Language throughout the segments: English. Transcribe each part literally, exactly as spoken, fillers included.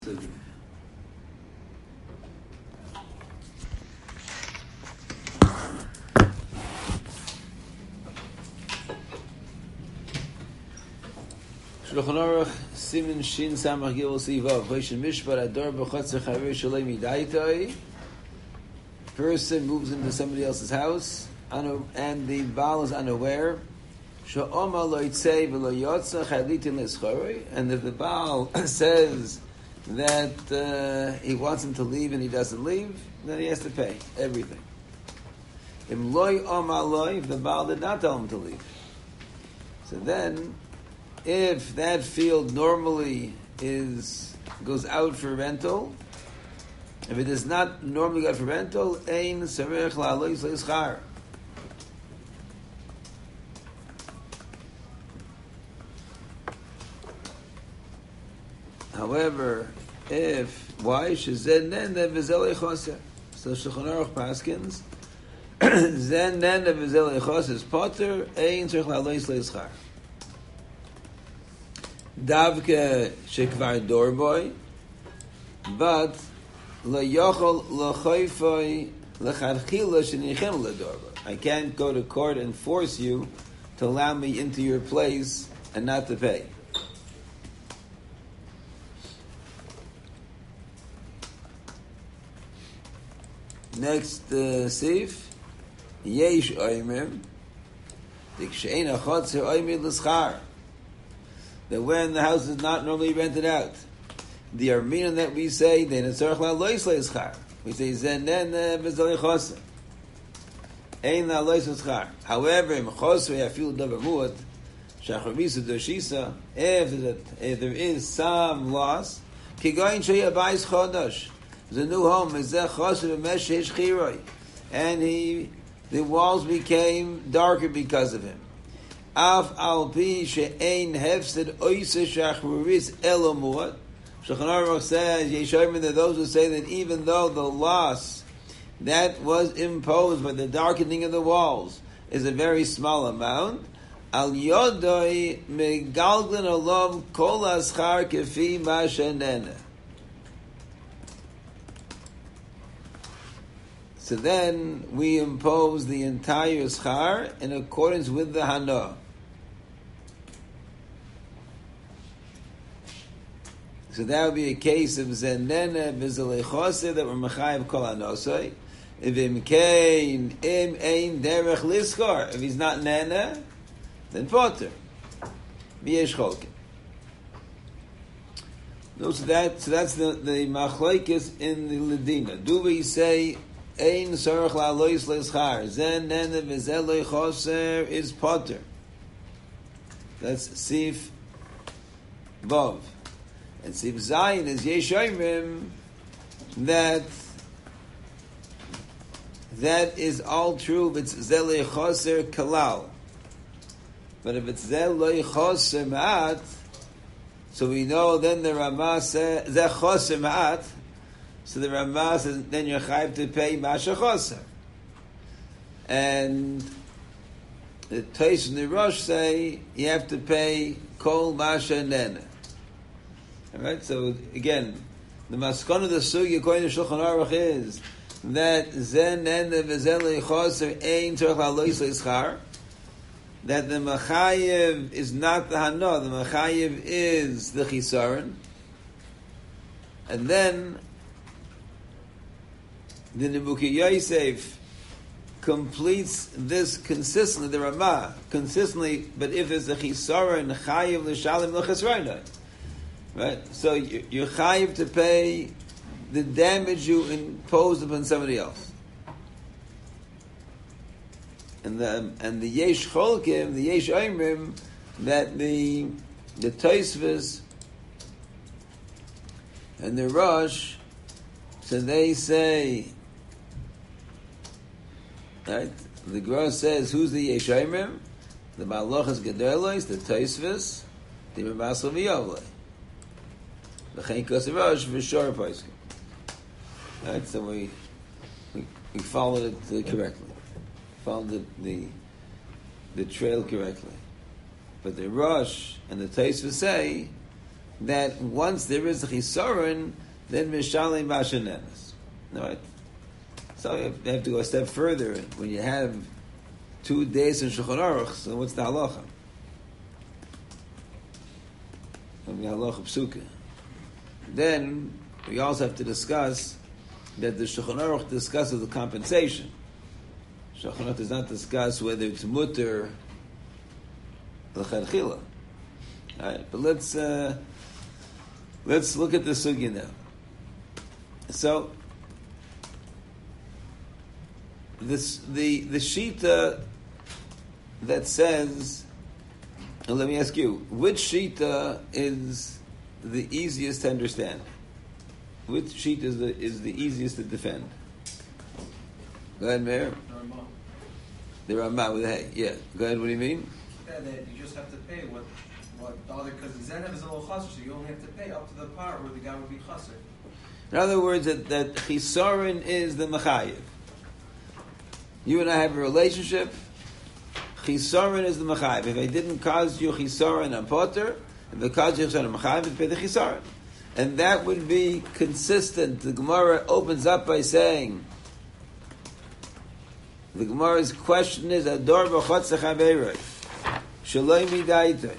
Shulchan Aruch Simin Shin Samach Gil Sivav Vaishin Mishpat Ador B'Chotzer Chaver Shalei Midaitai. Person moves into somebody else's house and the Baal is unaware. Sha'oma lo yitzei v'lo yotza chaylitin l'schorei. And if the Baal says that uh, he wants him to leave and he doesn't leave, then he has to pay everything. Im loy oma loy, if the Baal did not tell him to leave. So then, if that field normally is goes out for rental, if it is not normally go out for rental, ein serech la'aloy l'schar. However, if why shezen nen v'zel echoser, so Shulchan Aruch paskins zen nen v'zel echoser is potter ein tzarich la'alois leischar. Davke shekvar dorboy, but layochol lachoyfoy lechadchila shenichem ledorboy. I can't go to court and force you to allow me into your place and not to pay. Next uh, sif, yesh oimer, dikshein achotzer oimer l'schar. That when the house is not normally rented out, the armina that we say, then it's tzarich la'alois l'schar. We say zenen v'zel chosser. Ein la'alois l'schar. However, im chosser yafil davar muat, shachavisa doshisa, if if there is some loss, kigoyin sheyabayis chodosh. The new home is and he, the walls became darker because of him. Af al pi she'ein hefsed oise shachruris elomuat. Shulchan Aruch says, Yeshayim, that those who say that even though the loss that was imposed by the darkening of the walls is a very small amount, al yodoi megalglin olam kol aschar kefi ma shenena. So then we impose the entire schar in accordance with the hana. So that would be a case of zenene v'zelei choseh that we're mechayev kol hanosai. If im kein im ein derech liskar, if he's not nene, then potter. V'yesh cholkin. No, so that so that's the the machlokes in the ledina. Do we say ein tzarich la'alois l'schar zen nene v'zel lo choser is potter? That's sif vav, and sif zayin is yeshayim that that is all true if it's zel lo choser kalal, but if it's zel lo choser ma'at, so we know then the Ramah says zel choser ma'at. So the Ramah says, then you're chayav to pay masha choser. And the Tais and the Rosh say, you have to pay kol masha nene. Alright, so again, the maskon of the sugi according to Shulchan Aruch is that zen nene v'zen choser ein tzarich la'alois l'schar, that the machayev is not the hana, the machayev is the chisaron, and then the Nebuchadnezzar Yosef completes this consistently, the Ramah, consistently, but if there's a chisaron, chayiv l'shalim l'chesrona. Right? So you're chayiv to pay the damage you imposed upon somebody else. And the and the yesh cholkim, the yesh oimrim, that the the Tosfos and the Rosh, so they say, right? The Gemara says, who's the Yeshayimim? The Malachas Gedolos, the Tosfos, the Ramasel V'Yovlei. The Chainkos Rosh, V'Shor Poskim. Right? So we, we, we followed it uh, correctly. Followed the, the, the trail correctly. But the Rosh and the Tosfos say that once there is a chisaron, then mishalim bashanemes. Right? So you have, you have to go a step further. When you have two days in Shulchan Aruch, so what's the halacha? The halacha psuka. Then we also have to discuss that the Shulchan Aruch discusses the compensation. Shulchan Aruch does not discuss whether it's mutter l'chadchila. All right, but let's uh, let's look at the sugya now. So this the the shita that says, and let me ask you, which shita is the easiest to understand? Which shita is the is the easiest to defend? Go ahead, Mayor. The Ramah with hay. Yeah. Go ahead. What do you mean? Yeah, that you just have to pay what what the other, because the zenev is a little chaser, so you only have to pay up to the part where the guy would be chaser. In other words, that that chisaron is the mechayev. You and I have a relationship. Chisaron is the mechayev. If I didn't cause you chisaron, I'm potter. If it caused you chisaron, I'm mechayev. It's pay the chisaron, and that would be consistent. The Gemara opens up by saying, the Gemara's question is, Ador b'chotz chaveroi, shaloi midaitoi.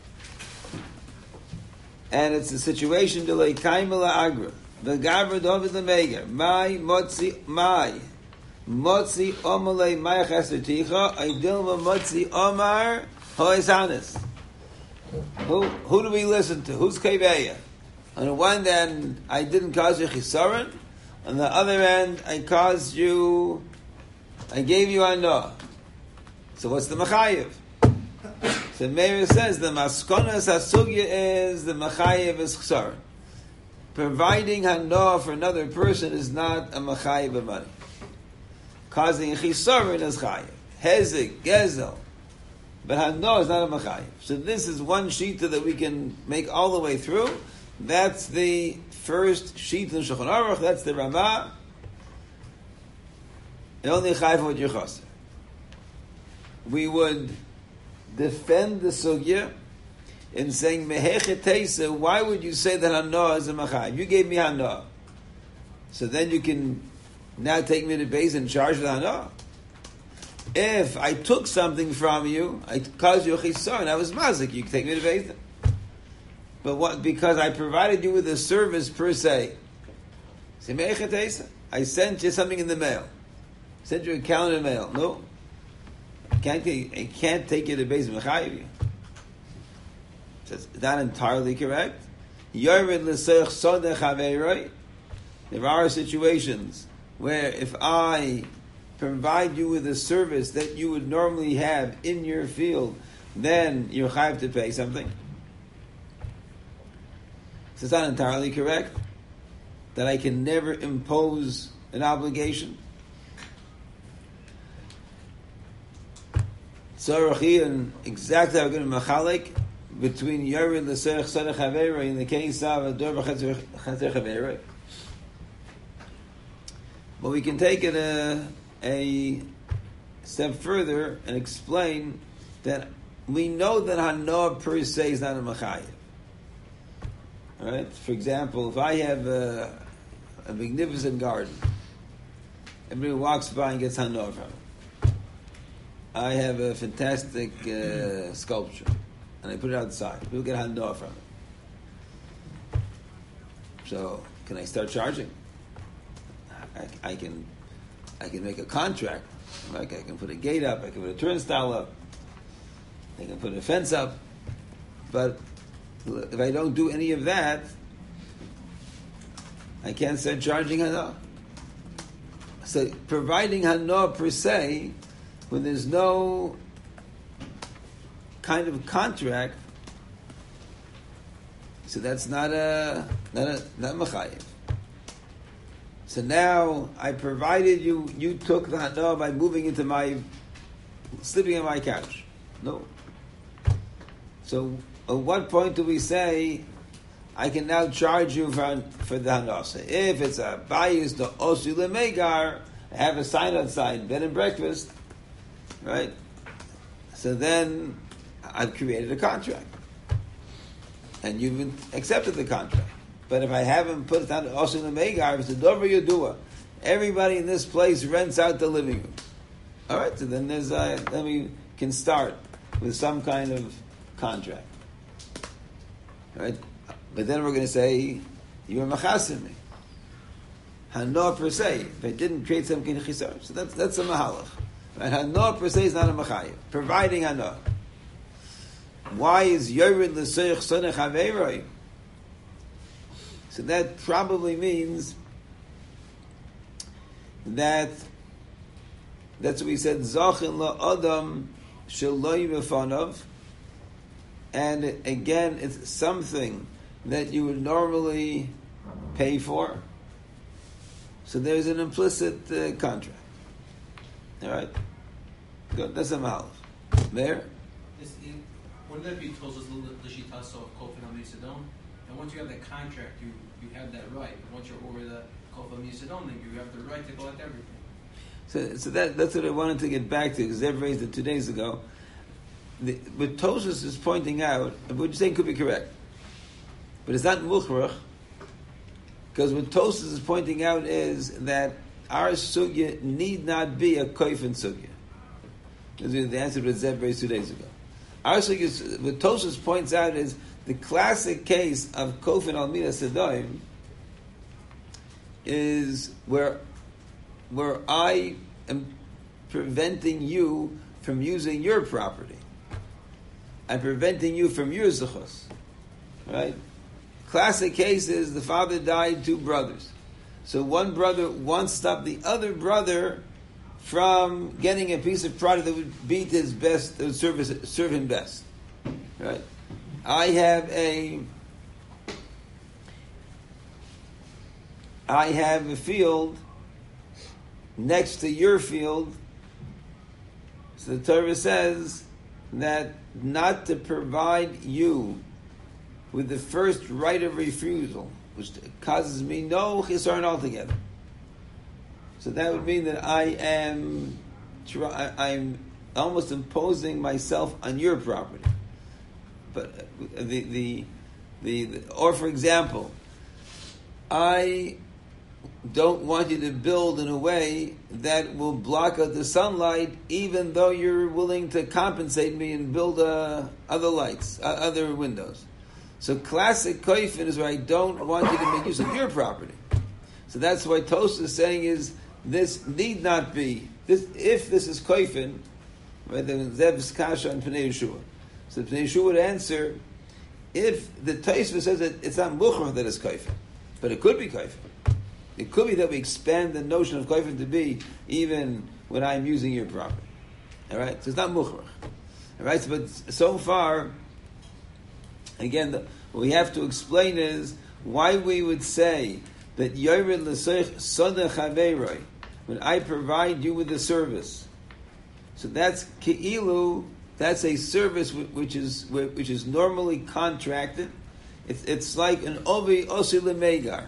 And it's a situation to lay kaimel agra. The Gavra David Lemeger. My motzi my motzi omalei my chaserticha. I dilma motzi omar hoisanis. Who who do we listen to? Who's kaveya? On the one hand, I didn't cause you chisaron. On the other hand, I caused you. I gave you anah. So what's the machayev? So Meir says the maskonas hasugya is the machayev is chsaron. Providing hanah for another person is not a machayev of money. Causing a chisaron is chayev. Hezek, gezel. But hanah is not a machayev. So this is one shita that we can make all the way through. That's the first shita in Shulchan Aruch. That's the Ramah. And only chayev with your chaser. We would defend the sugya in saying mehechetesa. Why would you say that hanah is a machayev? You gave me hanah, so then you can now take me to base and charge the hanah. If I took something from you, I caused you a chisaron, I was mazik. You can take me to base. But what? Because I provided you with a service per se. Say mehechetesa. I sent you something in the mail. Sent you a calendar mail. No. Can't take, I can't take you to base mechayev. So is that entirely correct? Yored l'seich sodeh chaveroi. There are situations where if I provide you with a service that you would normally have in your field, then you're chayav to pay something. So it's not entirely correct that I can never impose an obligation. So and exactly how we're going to machalik between Yored l'seich sodeh chaveroi in the case of a dor b'chatzer chaveroi. But we can take it a, a step further and explain that we know that hanah per se is not a machayev. All right. For example, if I have a, a magnificent garden, everybody walks by and gets hanah from it. I have a fantastic uh, sculpture, and I put it outside. People get hanah from it. So, can I start charging? I, I can, I can make a contract. Like I can put a gate up. I can put a turnstile up. I can put a fence up. But if I don't do any of that, I can't start charging hanah. So, providing hanah per se, when there's no kind of contract, so that's not a not a not machayev. So now I provided you, you took the hanah by moving into my, sleeping on my couch. No. So at what point do we say I can now charge you for for the hanah? So if it's a bayis the osu lemegar, I have a sign outside, bed and breakfast. Right? So then I've created a contract. and you've accepted the contract. But if I haven't put it on also in the Megar, if it's a Dover Yodua, everybody in this place rents out the living room. All right, so then there's a, then we can start with some kind of contract. All right, but then we're going to say you were machasim me. Hanoah per se, if I didn't create some kind of chisar, so that's that's a mahalach. Right? Hanoah per se is not a machayev. Providing hanoah. Why is yored l'seich sonech haveiroi? So that probably means that that's what we said. Zachin la'adam sheloi b'fanav, and again, it's something that you would normally pay for. So there's an implicit uh, contract. All right, good. That's a mahalach. There. Wouldn't that be Tosas l'shitas of Kofin HaMisadon? And once you have that contract, you, you have that right. And once you're over the Kofin HaMisadon, then you have the right to collect everything. So, so that that's what I wanted to get back to, because Zev raised it two days ago. The, what Tosas is pointing out, what you're saying could be correct, but it's not muchrach, because what Tosas is pointing out is that our sugya need not be a kofen sugya. This is the answer to Zev raised two days ago. Our sugya, what Tosas points out is the classic case of kofen al midas sedoim is where where I am preventing you from using your property. I'm preventing you from your zechus. Right? Classic case is the father died, two brothers. So one brother wants to stop the other brother from getting a piece of product that would beat his best, that would serve, his, serve him best. Right? I have a I have a field next to your field. So the Torah says that not to provide you with the first right of refusal, which causes me no chisaron altogether. So that would mean that I am I'm almost imposing myself on your property. But the the the, the or for example, I don't want you to build in a way that will block out the sunlight, even though you're willing to compensate me and build uh, other lights, uh, other windows. So classic koifin is where I don't want you to make use of your property. So that's why Tosfos is saying is this need not be this if this is koifin, right? Then Zev's kasha and Pnei Yeshua. So Pnei Yeshua would answer if the Tosfos says that it's not muchar that it's koifin, but it could be koifin. It could be that we expand the notion of koifin to be even when I'm using your property. All right, so it's not muchrach. All right, so, but so far, again, the, what we have to explain is why we would say that yored l'seich sonech haveiroi, when I provide you with a service. So that's keilu. That's a service which is which is normally contracted. It's, it's like an ovi osi lemegar.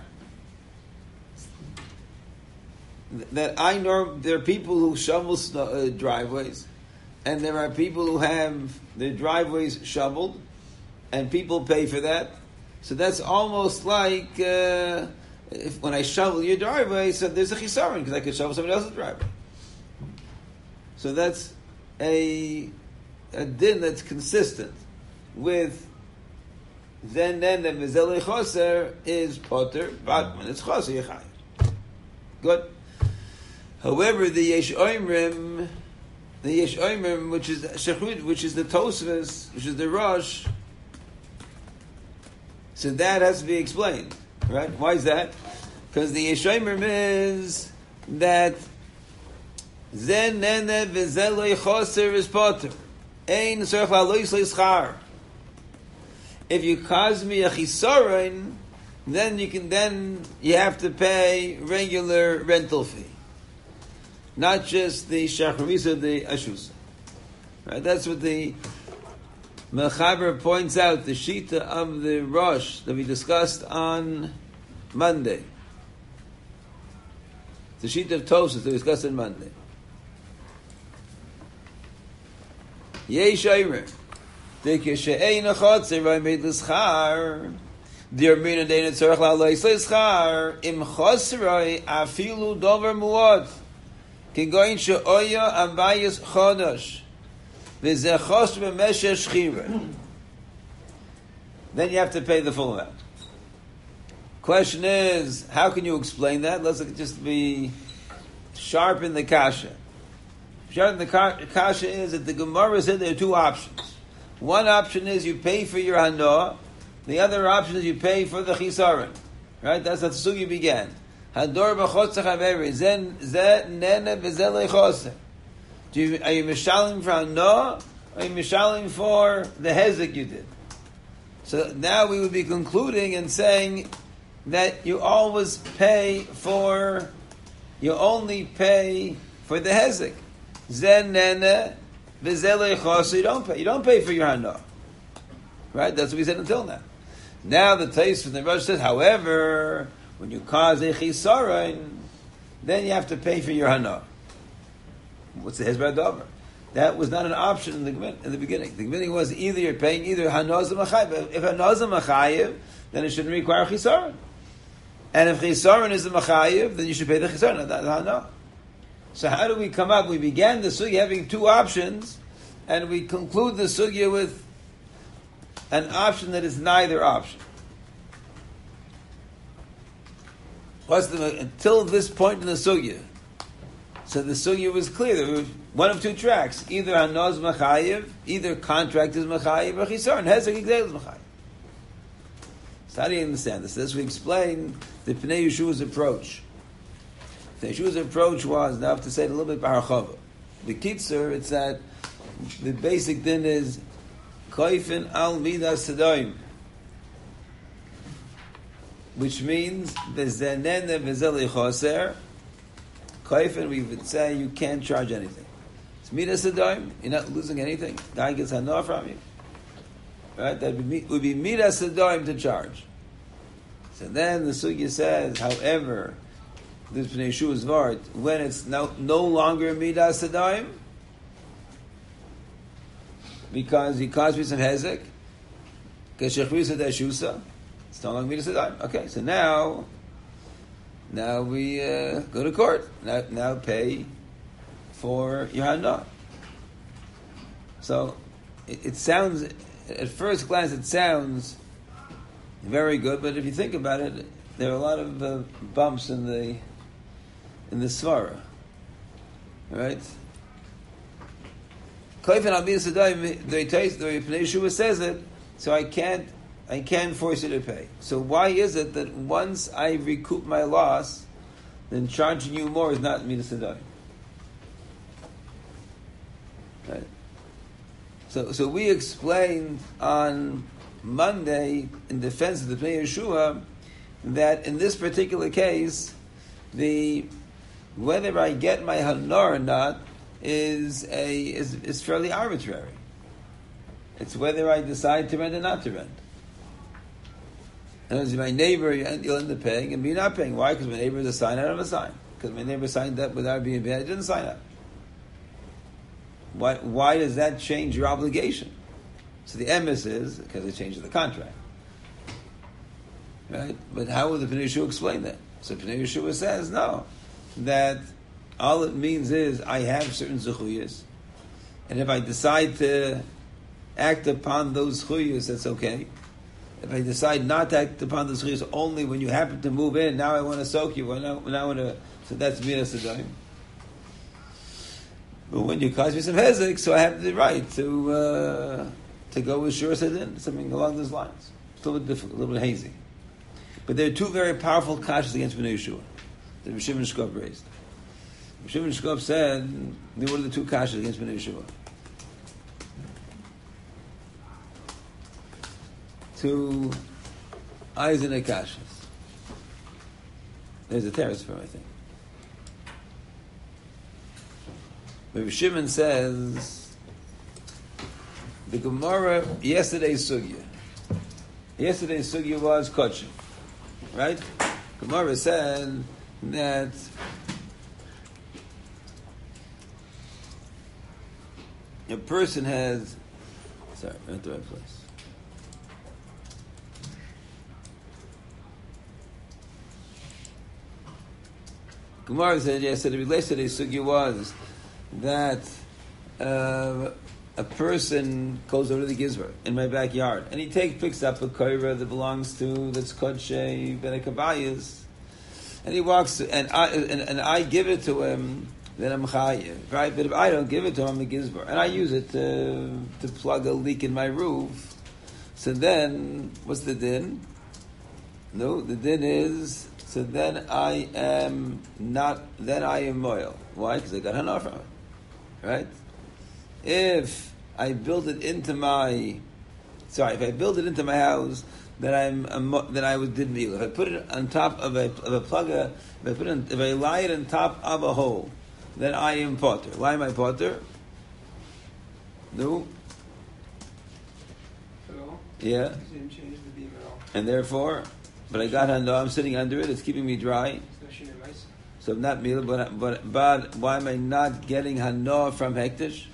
That I know there are people who shovel uh, driveways, and there are people who have their driveways shoveled, and people pay for that. So that's almost like uh, if when I shovel your driveway, so there's a chisaron because I could shovel somebody else's driveway. So that's a a din that's consistent with then then the mizeli choser is potter, but when it's choser yechayim. Good. However, the Yesh Oimrim, the Yesh Oimrim, which is Shechud, which is the Tosfos, which is the Rosh, so that has to be explained, right? Why is that? Because the Yesh Oimrim is that Zen Nene V'Zeloi Choser is Potter, Ein Sorach La'Lois Le'Schar. If you cause me a chisaron, then you can then you have to pay regular rental fee. Not just the shacharisa, the ashus. Right? That's what the Mechaber points out, the shita of the Rosh that we discussed on Monday. The shita of Tosfos that we discussed on Monday. Yesh Omer. Dikeshe'ein achotzer v'aymed l'schar. Dir mina dein tzorach la'alois l'schar. Im chosroi afilu dover muad. Kigoin she'oya abayis chodosh. V'zeh chosr b'mesher shchira. Then you have to pay the full amount. Question is, how can you explain that? Let's just be sharp in the kasha. Sharp in the kasha is that the Gemara said there are two options. One option is you pay for your hanoah. The other option is you pay for the chisaron. Right? That's how the sugi began. Hador b'chotzach haveri. Zen zeh nene v'zeh lechoseh. Are you mishalim for hanoah? Or are you mishalim for the hezek you did? So now we would be concluding and saying that you always pay for, you only pay for the hezek. Zen nene v'zeh lechoseh. You don't pay. You don't pay for your hanoah. Right? That's what we said until now. Now the taste from the Rosh says, however, when you cause a chisaron, then you have to pay for your hanoah. What's the hezbollah dover? That was not an option in the in the beginning. The beginning was either you're paying either hanoah or machayev. If hanoah is a machayev, then it shouldn't require chisaron. And if chisaron is a machayev, then you should pay the chisaron, not the hanoah. So how do we come up? We began the sugya having two options, and we conclude the sugya with an option that is neither option. What's the, until this point in the sugya, so the sugya was clear. There was one of two tracks: either hanoah is machayev, either contract is machayev, or chisaron hezek igdel is machayev. So how do you understand this? This we explain the Pnei Yeshua's approach. The Yeshua's approach was, now I have to say it a little bit b'harchava. The kitzer, it's that the basic thing is koifin al midas sedoim, which means v'zenene v'zeh lechoser. Koifin, we would say you can't charge anything. It's midas sedoim. You're not losing anything. Guy gets hanoah from you, right? That would be, would be midas sedoim to charge. So then the sugya says, however, this Pnei Yeshua's vart, when it's no, no longer midas sedoim, because he caused me some hezek, it's no longer midas sedoim. Okay, so now, now we uh, go to court. Now, now pay for your hanoah. So it, it sounds, at first glance, it sounds very good, but if you think about it, there are a lot of uh, bumps in the in the svara, right? Koifin al midas sedoim, the Pnei Yeshua says it, so I can't I can't force you to pay. So why is it that once I recoup my loss, then charging you more is not midas sedoim? Right. So so we explained on Monday in defense of the Pnei Yeshua that in this particular case, the whether I get my hanoah or not is a is, is fairly arbitrary. It's whether I decide to rent or not to rent. And as my neighbor, you'll end up paying, and me not paying. Why? Because my neighbor is a sign, I don't have a sign. Because my neighbor signed up without being paid, I didn't sign up. Why? Why does that change your obligation? So the emes is because it changes the contract, right? But how would the Pnei Yeshua explain that? So Pnei Yeshua says no, that all it means is I have certain zechuyos, and if I decide to act upon those zechuyos, that's okay. If I decide not to act upon those zechuyos only when you happen to move in, now I want to soak you, now, now I want to, so that's midas sedoim. But when you cause me some hezek, so I have the right to uh, to go with shur sedin, something along those lines. It's a little bit difficult, a little bit hazy. But there are two very powerful kashas against Pnei Yeshua that Rav Shimon Shkop raised. Rav Shimon Shkop said, what are the two kashas against Pnei Yeshua? Two Eisner kashas. There's a terrace for him, I think. Rav Shimon says, the Gemara, yesterday's sugya. Yesterday's sugya was kachim, right? Gemara said that a person has Sorry, we're at the right place. Gemara said, yes, so the relation to the sugya was that uh, a person goes over to the gizra in my backyard, and he takes picks up a koira that belongs to that's kodshe ben kabayas, and he walks and I and, and I give it to him. Then I'm chayiv, right? But if I don't give it to him, I'm a gizbar, and I use it to to plug a leak in my roof. So then, what's the din? No, the din is. So then I am not. Then I am moil. Why? Because I got hana from it, right? If I build it into my, sorry, if I build it into my house, then I'm a, then I would did meal. If I put it on top of a of a plugger, if I put it, in, if I lie it on top of a hole, then I am potter. Why am I potter? No. At all? Yeah. Because you didn't change the beam at all. And therefore, but I got hana. I'm sitting under it. It's keeping me dry. It's no shinoi mice. So I'm not meal, but but but why am I not getting hana from hektish?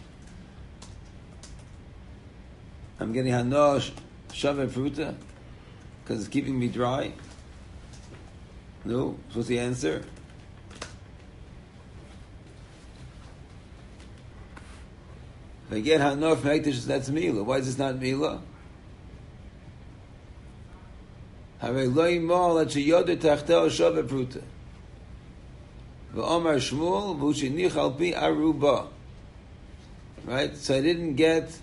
I'm getting hana shavet fruta because it's keeping me dry. No, so what's the answer? If I get hana from hektish, that's mila. Why is this not mila? Hare loy mol at sheyodet tachteo shavet fruta. V'omar Shmuel v'ushinich al pi aruba. Right, so I didn't get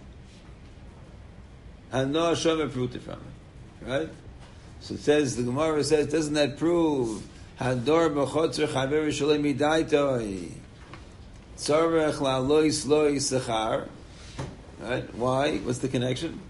hana shavet fruta from it. Right, so it says the Gemara says, doesn't that prove hador b'chotzer chaver shalei midaitoi tzarech la'aloi sloi sechar? Right, why? What's the connection?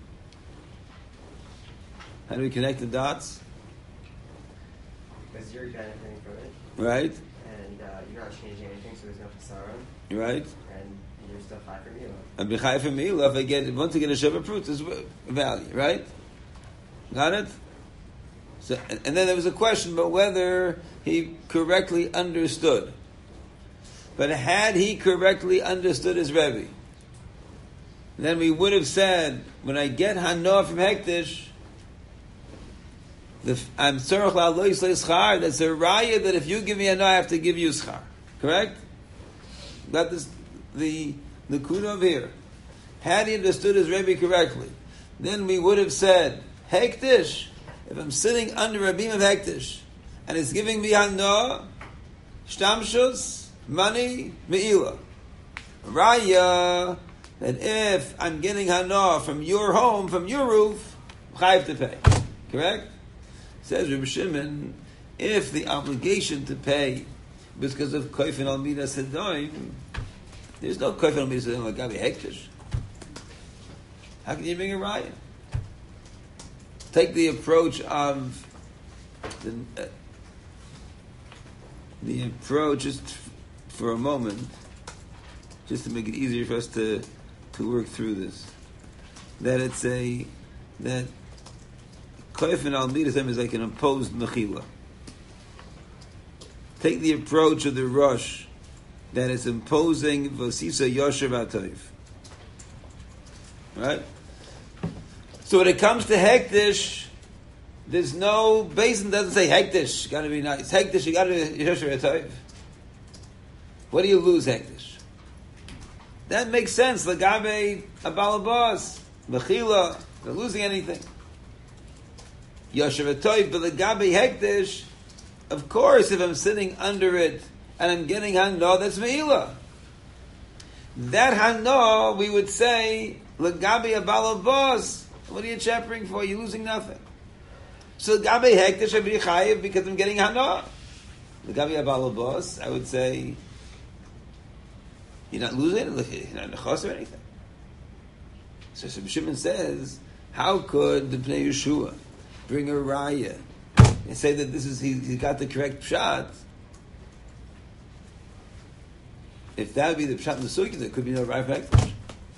How do we connect the dots? Because you're benefiting from it, Right, and uh, you're not changing anything, so there's no chasaron, right. and you're still high for mila. And b'chai for mila, if I get want to get a shavet fruit, is value, right? Got it? So, and, and then there was a question about whether he correctly understood. But had he correctly understood his Rebbe, then we would have said, when I get hana from hektish, the I'm tzorach la'aloi slei schar. That's a raya that if you give me hana, I have to give you schar. Correct? Got this? The the kuda of here. Had he understood his Rebbe correctly, then we would have said, hektish. If I'm sitting under a beam of hektish and it's giving me hana, shtamshus, money, meila. Raya, that if I'm getting hana from your home, from your roof, I have to pay. Correct? Says Reb Shimon, if the obligation to pay because of kofen al midas hadoim, there's no kofen al midas hadoim like Gabi hektish. How can you bring a raya? Take the approach of the, uh, the approach just for a moment, just to make it easier for us to to work through this. That it's a that kofen al midas is like an imposed mechila. Take the approach of the Rosh that is imposing v'sisa yosher v'atoiv. Right? So when it comes to hektish, there's no basin doesn't say hektish. You gotta be nice. Hektish, you gotta be yosher v'atoiv. What do you lose hektish? That makes sense. Lagabe abalabas mechila. They're losing anything. Yosher v'atoiv, but lagabe hektish. Of course, if I'm sitting under it and I'm getting hana, that's meila. That hana, we would say, l'gabi abalabos. What are you chappering for? You're losing nothing. So l'gabi hektish I be chayiv because I'm getting hana. L'gabi abalabos, I would say, you're not losing it. You're not nechos or anything. So Reb Shimon says, how could the Bnei Yeshua bring a raya and say that this is he, he got the correct pshat? If that would be the pshat in the sugya, there could be no right hektish.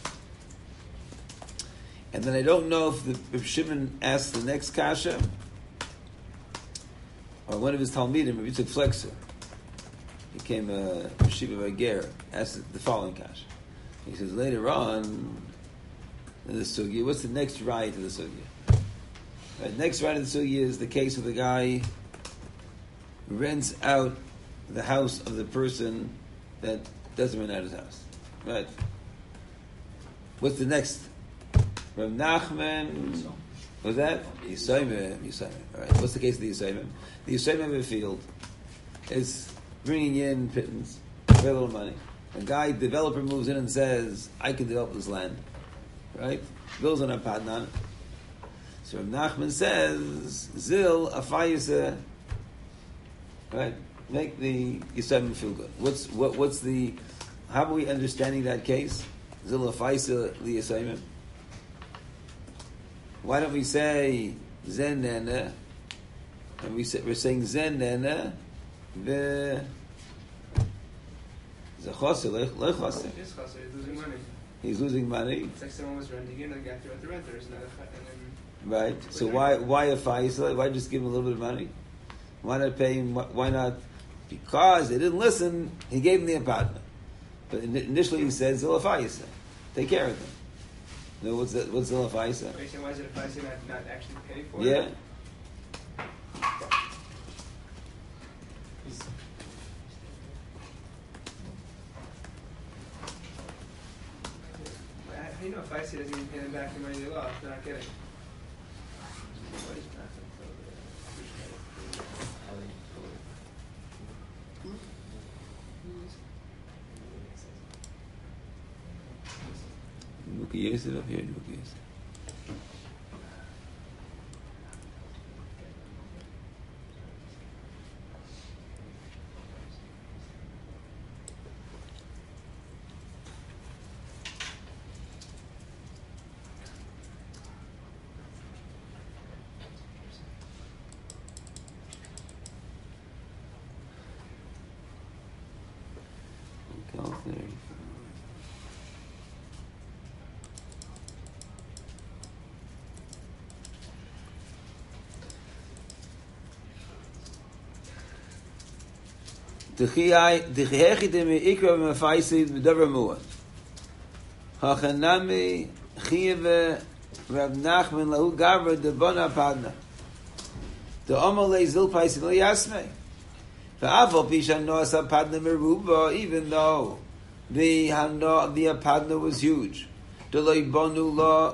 And then I don't know if the if Shimon asked the next kasha or one of his talmidim, Rabbi Yitzchak Flexer, he came a Shiva Bager, asked the following kasha. He says later on, in the sugya. What's the next right to the sugya? Right, next right of the sugya is the case of the guy rents out the house of the person that doesn't rent out his house. Right. What's the next? Rav Nachman. What's that? Yisayim. Yisayim. All right. What's the case of the Yisayim? The Yisayim of a field is bringing in pittance, very little money. A guy, developer, moves in and says, "I can develop this land." Right? Builds on a padnan. So Rav Nachman says, "Zil afayisa." Right? Make the Yisayim feel good. What's what? What's the? How are we understanding that case? Zil afayisa li Yisayim. Why don't we say Zen Nana? And we say, we're saying Zen Nana. The Zachoser Lechoser. He's losing money. He's losing money. It's like someone was renting in and got through at the renter. It's not a, and then right. So why why a faisal? Why just give him a little bit of money? Why not pay him? Why not? Because they didn't listen. He gave them the apartment, but initially he said Zil faisal. Take care of them. No, what's that? What's Zil faisal? Wait, so why is it a faisal not, not actually pay for yeah. it? How do you know if I see doesn't even pay them back the money they lost? They're not getting. What is Look at Yosef up here. Look at Yosef. Dechiyai dechiyechide me ikra b'mafaisid b'davar muad. Hachanami chiyeve Rav Nachman lahu gavra debona padna. The omalei zil paisid lo yasmei. V'aval pishan noasa padna meruba, even though the hano the padna was huge. Deloi bonu lo,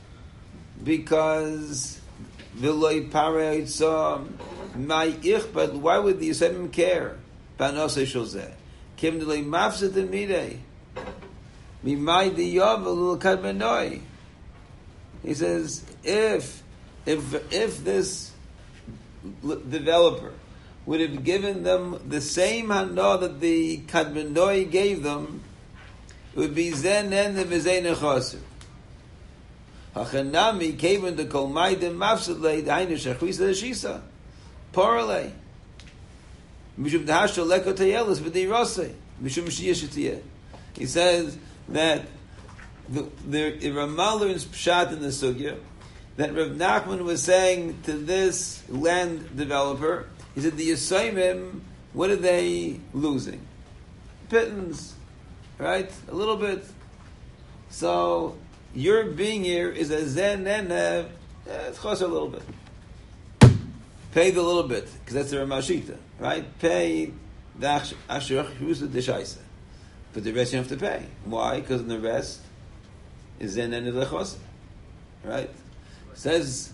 because v'loi parei tzom my ichbad. Why would the Yisraelim care? Panosei shozeh. Kim delei mafzet midei. Mimai diyav elul kadmenoi. He says, if if if this developer would have given them the same hana that the kadmenoi gave them, it would be zen and the v'zein echaser. Hachanami kevin the kol maidim mafzet lei dainu shachvisa shisa poralei. Mishum dehashto leko teyelis b'deirosei. Mishum shiyashetiyeh. He says that the the Ramalah is pshat in the sugya that Rav Nachman was saying to this land developer. He said the Yisayimim, what are they losing? Pittance, right? A little bit. So your being here is a zen and a it's a little bit. Pay the little bit because that's the Ramashita, right? Pay the Asher Chusa Deshaisa, but the rest you have to pay. Why? Because the rest is in any lechos, right? Says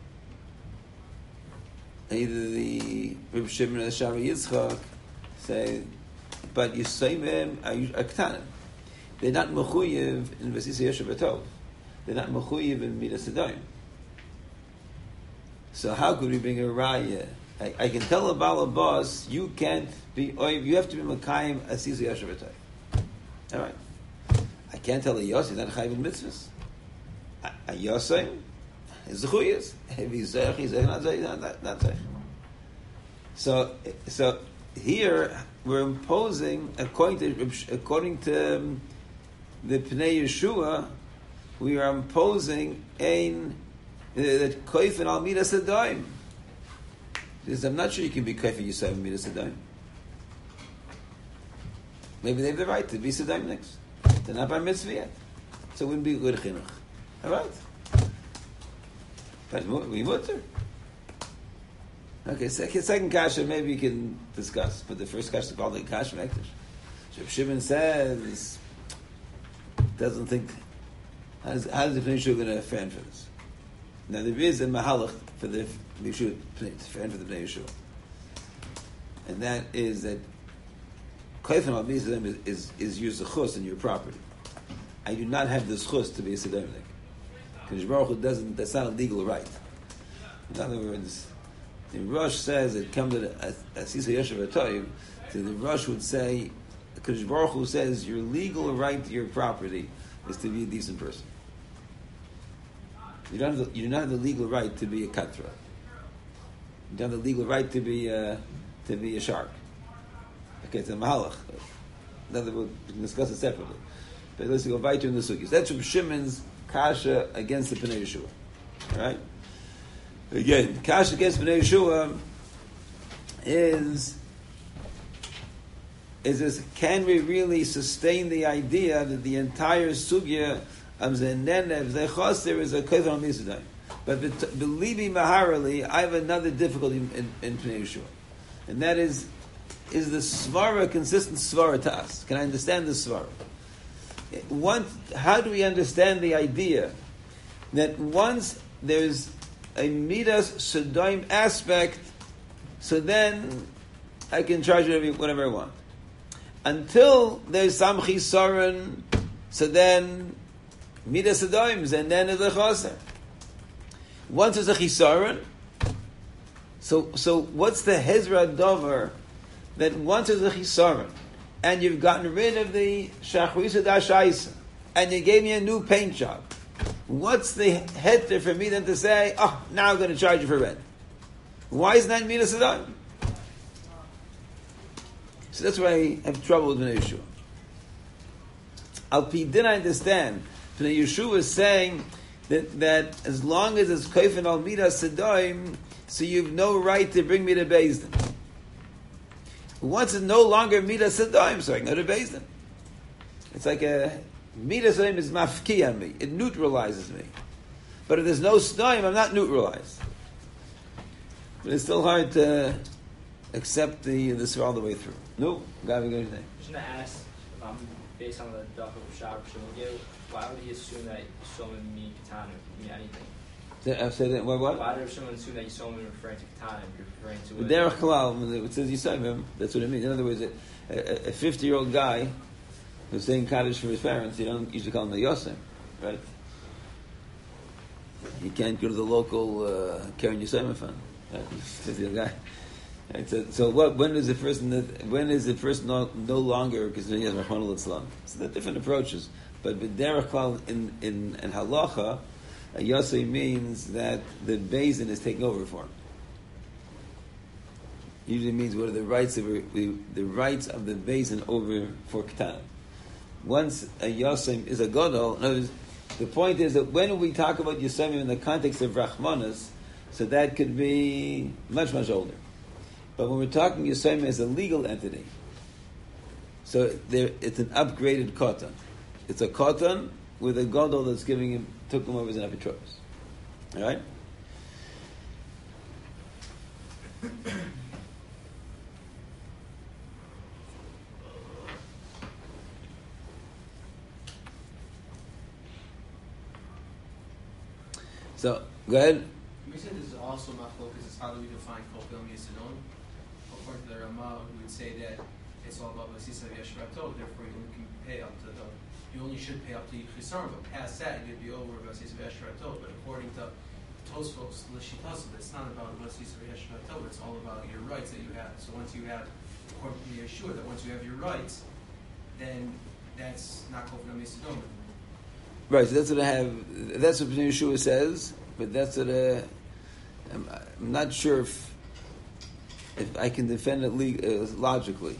either the Reb Shimon or the Shari Yitzchak say, but Yisayim are ktanim. They're not mechuyev in Vesisa Yoshev Tov. They're not mechuyev in Midas Sedayim. So how could we bring a raya? I, I can tell a Bala boss, you can't be, or you have to be Makayim Asisa Yoshev Tov. All right. I can't tell a Yosef, not Chayv in mitzvahs. A Yosef is the Chuyas. If he's Zech, he's Zech, not Zech, not, not Zech. So, so here we're imposing, according to, according to um, the Pnei Yeshua, we are imposing ein, that Koif and Al Midas Adayim. Because I'm not sure you can be Koif and Yisayim and Midas Adayim. Maybe they have the right to be Sedayim next. They're not by mitzvah yet. So it wouldn't be good chinuch. All right. But we mutter. Okay, second, second kasha maybe you can discuss, but the first kasha is called the kasha mektish. So if Shimon says, doesn't think, how's, how's the Pnei Yeshua going to fan for this? Now there is a mahalach for the Yeshua, fan for the Pnei Yeshua. And that is that Kaifan al Mizraim is, is, is your zechus in your property. I do not have the zechus to be a Sedemnik. Because Baruch Hu doesn't, that's not a legal right. In other words, the Rosh says it comes to Asisa Yoshev Atoyim, so the Rosh would say, because Baruch Hu says your legal right to your property is to be a decent person. You don't have the, you do not have the legal right to be a katra. You don't have the legal right to be a, to be a shark. Okay, it's a mahalach. Another we can discuss it separately. But let's go weiter in the sugis. That's from Shimon's kasha against the Pnei Yeshua. All right. Again, kasha against Pnei Yeshua is is this: can we really sustain the idea that the entire sugya of zenenev zechoser is a kovan mitzvah? But believe me, maharali, I have another difficulty in, in Pnei Yeshua, and that is: is the svara consistent svara to us? Can I understand the svara? One, how do we understand the idea that once there's a midas sedaim aspect, so then I can charge whatever, whatever I want. Until there's some chisaron, so then midas sedaim, and then there's a chaser. Once there's a chisaron, so so what's the hezra dover that once there's a chisaron, and you've gotten rid of the shachruisa dashaisa, and you gave me a new paint job, what's the heter for me then to say, oh, now I'm going to charge you for rent? Why isn't that midas sedaim? So that's why I have trouble with Pnei Yeshua. Al pi din I understand. Pnei Yeshua is saying that, that as long as it's kofen al midas sedaim, so you've no right to bring me to Beis Din. Once it's no longer midas sedaim, so I can go to Beis Din. It's like a midas sedaim is mafki on me. It neutralizes me. But if there's no sedaim, I'm not neutralized. But it's still hard to accept the this all the way through. No, God, we're going to say. I'm just going to ask, um, based on the Dach of Shab Shulgil, why would he assume that Yisomim mean Katana mean anything? Say, uh, say that, what? what? Why would someone assume that Yisomim referring to Katana and referring to But Derech Kalal, when it says Yisomim, that's what it means. In other words, a fifty-year-old guy who's saying Kaddish for his parents, you don't usually call him a Yosem, right? He can't go to the local uh, Karen Yisomim fund. Right? fifty-year-old guy. Right, so, so what? When is the person that? When is the person no, no longer because he has Rahman al-Islam? So there are different approaches, but b'derech klal in in in halacha, a yosei means that the bezin is taking over for him. Usually means what are the rights of the, the rights of the bezin over for katan. Once a yosem is a gadol, in other words, the point is that when we talk about yosemim in the context of Rahmanas, so that could be much much older. But when we're talking Yisrael as a legal entity, so there, it's an upgraded katan. It's a katan with a gadol that's giving him, took him over as an apotropos. All right? So, go ahead. We said this is also machlokas. Is how do we define kofel miyasadon? According to the Ramah, we would say that it's all about vasisa v'yashrato. Therefore, you only can pay up to the. You only should pay up to yichisaron, but past that, you'd be over vasisa v'yashrato. But according to Tosfos l'shitasu, it's not about vasisa v'yashrato. It's all about your rights that you have. So once you have, according to Yeshua, that once you have your rights, then that's not kofel miyasadon. Right, so that's what I have. That's what Yeshua says, but that's what uh, I'm, I'm not sure if if I can defend it le- uh, logically.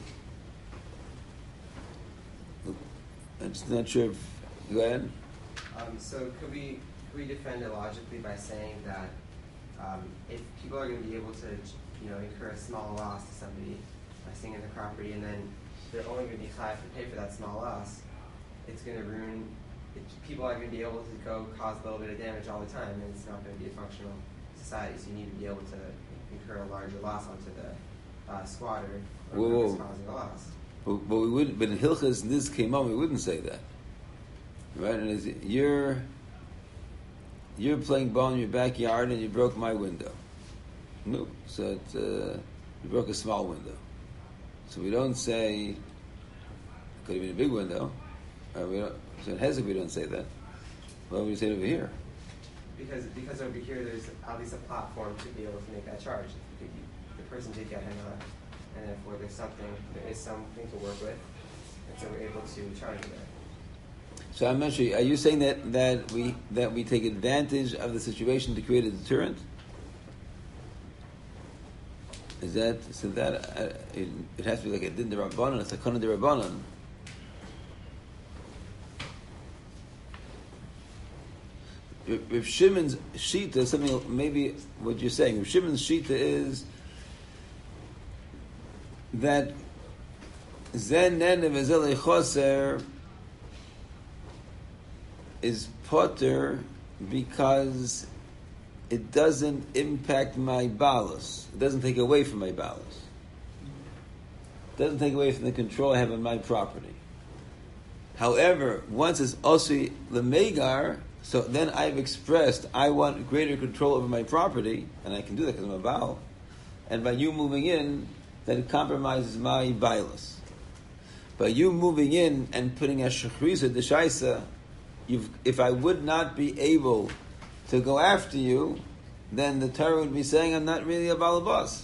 I'm just not sure if. Go ahead. Um, so could we could we defend it logically by saying that um, if people are going to be able to, you know, incur a small loss to somebody by staying in the property, and then they're only going to be chayav to pay for that small loss, it's going to ruin it, people are going to be able to go cause a little bit of damage all the time, and it's not going to be a functional society. So you need to be able to incur a larger loss onto the uh, squatter or Whoa, whoever's whoa. causing a loss. But, but we would, but in Hilchas this came on, we wouldn't say that, right? And it's, you're you're playing ball in your backyard and you broke my window. No, so it, uh, you broke a small window. So we don't say it could have been a big window. Or we don't, so in Hezek we don't say that. Why would we say it over here? Because because over here there's at least a platform to be able to make that charge. The, the person did get him up, and therefore there's something, there is something to work with, and so we're able to charge it there. So I'm not sure. Are you saying that, that we that we take advantage of the situation to create a deterrent? Is that so? That uh, it, it has to be like a din derabanan. It's a kana derabanan. If Shimon's shita, something maybe what you're saying. If Shimon's shita is that zen nen v'zel choser is potter because it doesn't impact my balus. It doesn't take away from my balus. It doesn't take away from the control I have on my property. However, once it's osi lemegar, so then I've expressed I want greater control over my property, and I can do that because I'm a baal. And by you moving in, that it compromises my balus. By you moving in and putting a shechriza deshaisa, You've, if I would not be able to go after you, then the Torah would be saying I'm not really a balabas.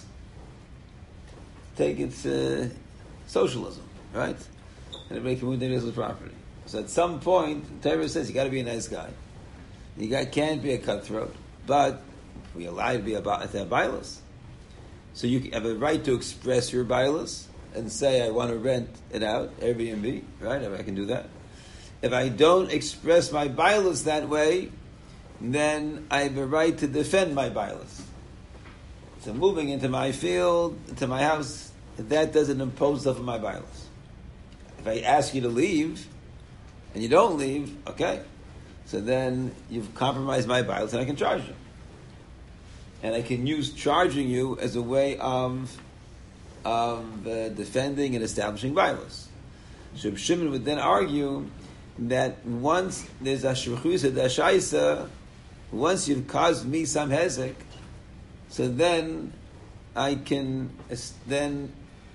Take it uh, socialism, right? And everybody can move their business property. So at some point, the Torah says you got to be a nice guy. You got, can't be a cutthroat, but we allow you to be a, to have bilas. So you have a right to express your bilas and say I want to rent it out, Airbnb, right? I can do that. If I don't express my bilas that way, then I have a right to defend my bilas. So moving into my field, into my house, that doesn't impose stuff on my bilas. If I ask you to leave, and you don't leave, okay. So then you've compromised my bilas, and I can charge you. And I can use charging you as a way of, of uh, defending and establishing bilas. So Shimon would then argue that once there's a shrechusa dashaisa, once you've caused me some hezek, so then I can, then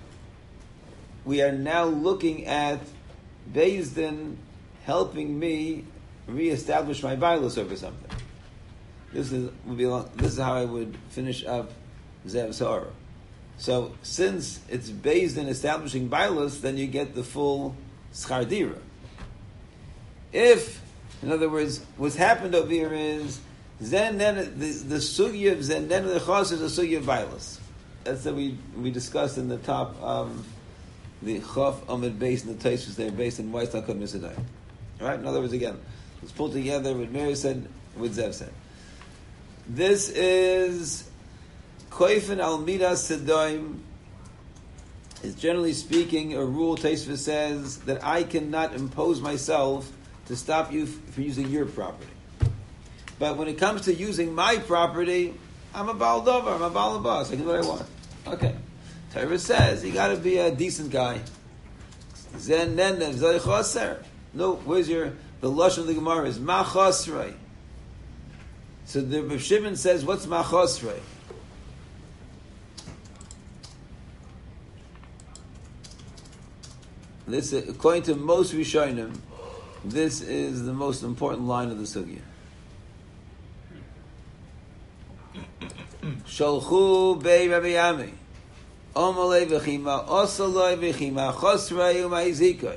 we are now looking at Beis Din helping me reestablish my bilas over something. This is would be long, this is how I would finish up Zev Sora. So since it's Beis Din establishing bilas, then you get the full schar dira. If, in other words, what's happened over here is Zen the the sugya of Zen Nen Lechos is a sugya of bilas. That's that we we discussed in the top of the Chof Amid base and the Taisus there based in Weiss Takam Misadai. Right? In other words, again, let's pull together what Mary said, what Zev said. This is Koifen Al Midas Sedoim. Is generally speaking a rule. Taisva says that I cannot impose myself to stop you from using your property. But when it comes to using my property, I'm a Baal Dover, I'm a Baal Abbas, I can do what I want. Okay. Torah says, you gotta be a decent guy. Zen nen nen, zay choser. No, where's your, the Lashon of the Gemara is, ma chosrei. So the Rav Shimon says, what's ma chosrei? This, according to most Rishonim, this is the most important line of the sugya. Sholchu bei Rabbi Ami, Omalei v'chima osaloi v'chima chosrei u'ma'izikoi.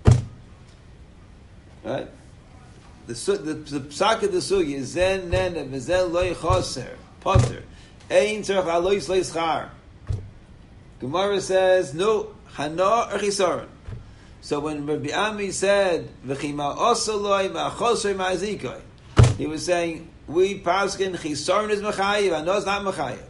Right? The the, the psak of the sugya is zen nen v'zen loy choser potter ein tzarich alois leischar. Gemara says no hana or chisaron. So when Rabbi Ami said v'chima osaloi v'chosrei ma'izikoi, he was saying we paskin chisaron is mechayev, hana is not mechayev.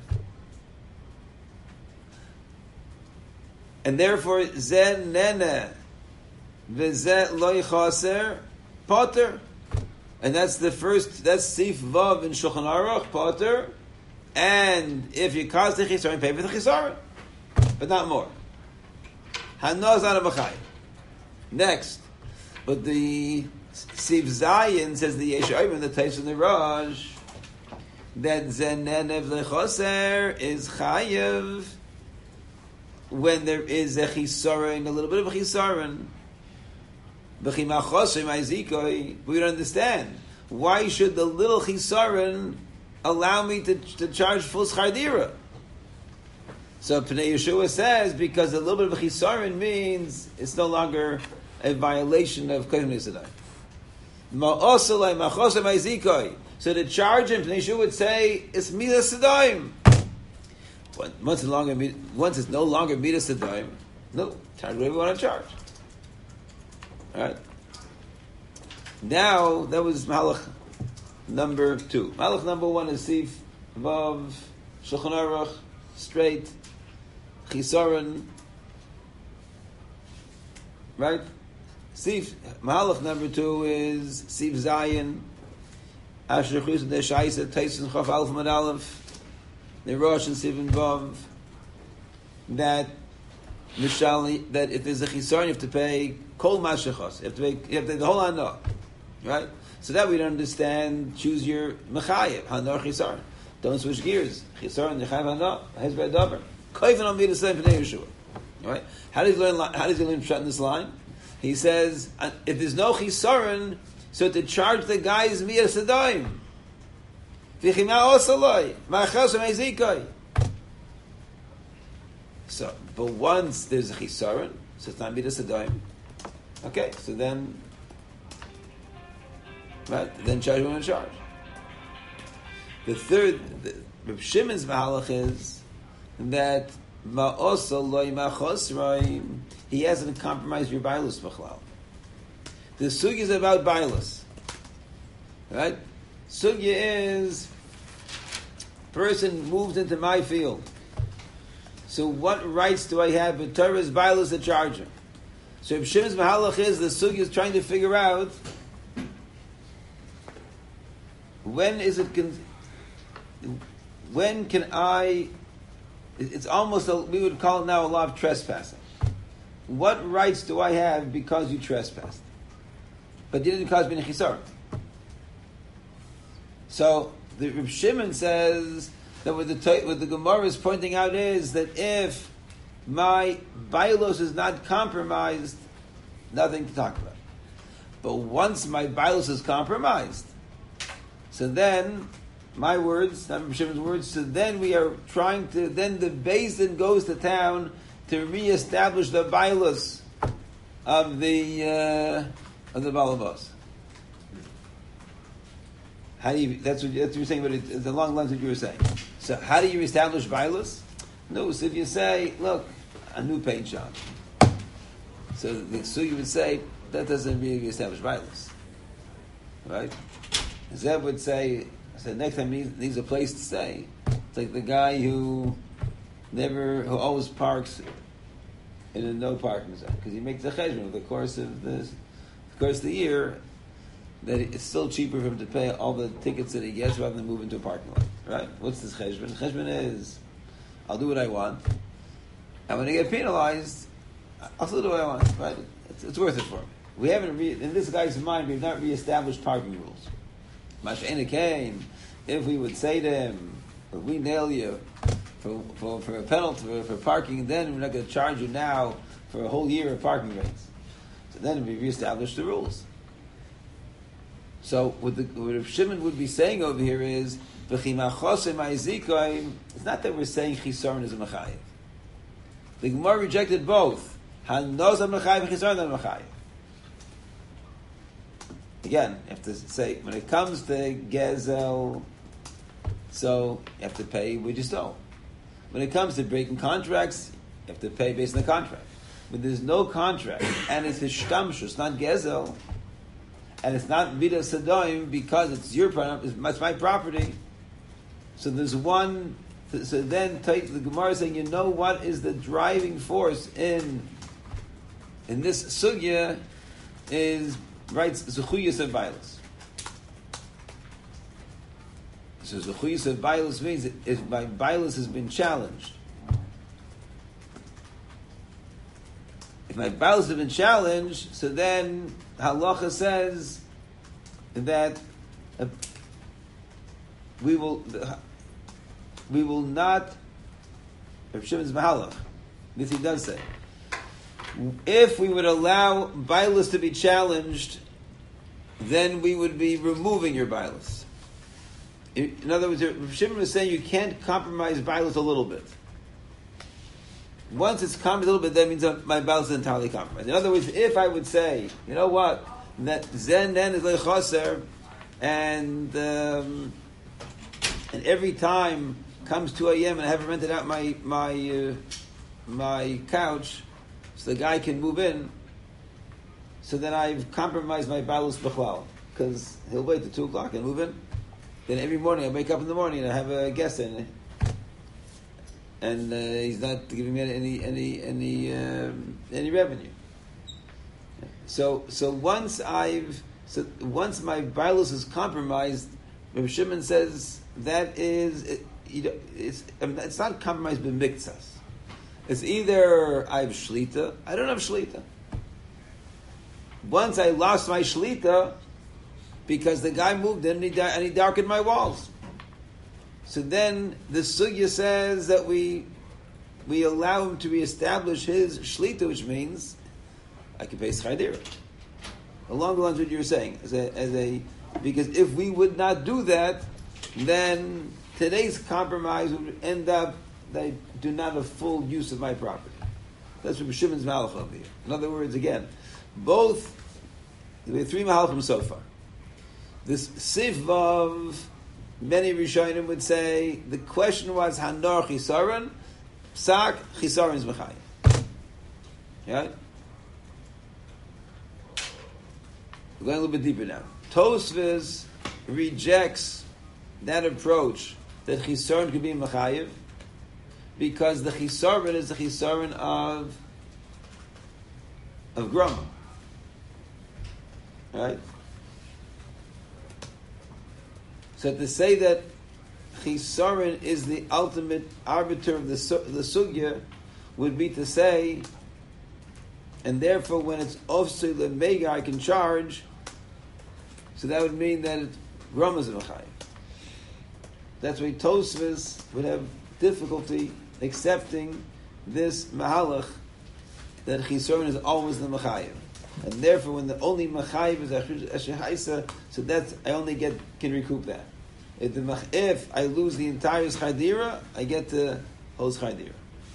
And therefore, zen nene v'zeh loy chaser Potter. And that's the first, that's Sif Vav in Shulchan Aruch, Potter. And if you cause the Chisaron, pay for the Chisaron. But not more. Hanaz on a Machai. Next. But the Sif Zayin says the Yeshayim in the Tais in the Raj that Zenenev Lechoser is Chayev when there is a Chisaron, a little bit of a Chisaron. We don't understand. Why should the little chisaron allow me to, to charge full schar dira? So Pnei Yeshua says because a little bit of a chisaron means it's no longer a violation of Kohen Yisadai. So the charge in Pnei Yeshua would say it's midas sadaim. Once it's no longer once it's no longer midas sadaim, no, charge whatever you want to charge. Alright. Now, that was Mahalach number two. Mahalach number one is Sif, Vav, Shulchan Aruch, straight, Chisaron. Right? Sif, Mahalach number two is Sif Zayin, Asher Chus and Deshaisa, Taisun Chaf Alf Mad Aleph, the Rosh and Sif and Vav, that Mishali, that if there's a Chisaron, you have to pay Kol Mashachos. You have to make, you have to, the whole Hanah. Right? So that we don't understand, choose your Mechayev, Hanah Chisaron. Don't switch gears. Chisaron, Yechayev Hanah, Hezbollah Davar. Koifen on me the same Pnei Yeshua. Right? How does he learn, how does he learn Pshat in this line? He says, if there's no Chisaron, so to charge the guy is Miyah Sadaim. V'chima Osaloi, Ma'achos Me'ezikoi. So, but once there's a Chisaron, so it's not Miyah Sadaim. Okay, so then, right, then charge one in charge. The third, the, Reb Shimon's mahalach is that ma'osa loy ma'chosraim, he hasn't compromised your bailus b'chlal. The sugya is about bailus, right? Sugya is person moves into my field. So what rights do I have? But Torah's bailus the charger. So if Shimon's mahalach is the sugi is trying to figure out when is it con- when can I? It's almost a, we would call it now a law of trespassing. What rights do I have because you trespassed, but you didn't cause me nechisar? So the Reb Shimon says that what the what the Gemara is pointing out is that if my bailos is not compromised, nothing to talk about. But once my bailos is compromised, so then, my words, not Shimon's words, so then we are trying to, then the Beis Din goes to town to reestablish the bailos of the, uh, of the balabos. How do you, that's what, that's what you're saying, but it, it's along the lines of what you were saying. So how do you establish bailos? No, so if you say, look, a new paint job. So the sugi would say, that doesn't really establish violence. Right? Zev would say, so next time he needs a place to stay. It's like the guy who never, who always parks in a no parking zone. Because he makes a cheshbon over the course of the, the course of the year, that it's still cheaper for him to pay all the tickets that he gets rather than move into a parking lot. Right? What's this cheshbon? Cheshbon is, I'll do what I want. And when I get penalized, I'll still do what I want. Right? It's, it's worth it for me. We haven't, re- in this guy's mind, we've not reestablished parking rules. Mash'ena came, if we would say to him, if we nail you for, for, for a penalty, for, for parking, then we're not going to charge you now for a whole year of parking rates. So then we reestablish the rules. So what, the, what Rav Shimon would be saying over here is, it's not that we're saying chisaron is a mechayev. The Gemara rejected both. Hanoz a mechayev and chisaron a mechayev. Again, you have to say, when it comes to Gezel, so you have to pay what you stole. When it comes to breaking contracts, you have to pay based on the contract. When there's no contract, and it's Hishtamshu, it's not Gezel, and it's not Vida Sadoim, because it's your property, it's my property, so there's one, so then take the Gemara saying, you know what is the driving force in in this sugya is writes Zechuyas of Bailas. So Zechuyas of Bailas means if my Bailas has been challenged. If my Bailas have been challenged, so then Halacha says that uh, we will we will not. Rav Shimon's Mahalach, this he does say. If we would allow Bailas to be challenged, then we would be removing your Bailas. In other words, Rav Shimon is saying you can't compromise Bailas a little bit. Once it's compromised a little bit, that means that my Bailas is entirely compromised. In other words, if I would say, you know what, that Zen then is like Chaser, and um, and every time comes two a.m. and I haven't rented out my my uh, my couch, so the guy can move in. So then I've compromised my Bailas B'chlal, because he'll wait till two o'clock and move in. Then every morning I wake up in the morning and I have a guest in, and uh, he's not giving me any any any um, any revenue. So so once I've so once my Bailas is compromised, Rabbi Shimon says that is. It, You know, it's, I mean, it's not compromised by miktsas. It's either I have shlita, I don't have shlita. Once I lost my shlita because the guy moved in and he, and he darkened my walls. So then the sugya says that we we allow him to reestablish his shlita, which means I can pay schadira. Along the lines of what you were saying, as a, as a because if we would not do that, then today's compromise would end up that I do not have full use of my property. That's what Shimon's Malach over here. In other words, again, both, we have three Malachim so far. This Sif of many Rishonim would say, the question was, Hanor Chisaron, Psak, Chisaron is Mechayim. Right? We're going a little bit deeper now. Tosfos rejects that approach that chisaron could be mechayiv, because the chisaron is the chisaron of of grama, right? So to say that chisaron is the ultimate arbiter of the the sugya would be to say, and therefore when it's ofsei lemega I can charge. So that would mean that it, grama is a mechayiv. That's why Tosfos would have difficulty accepting this mahalach that chisaron is always the mechayiv, and therefore when the only mechayiv is asher haisa, so that's I only get can recoup that. If the if I lose the entire schadira, I get the whole schadira.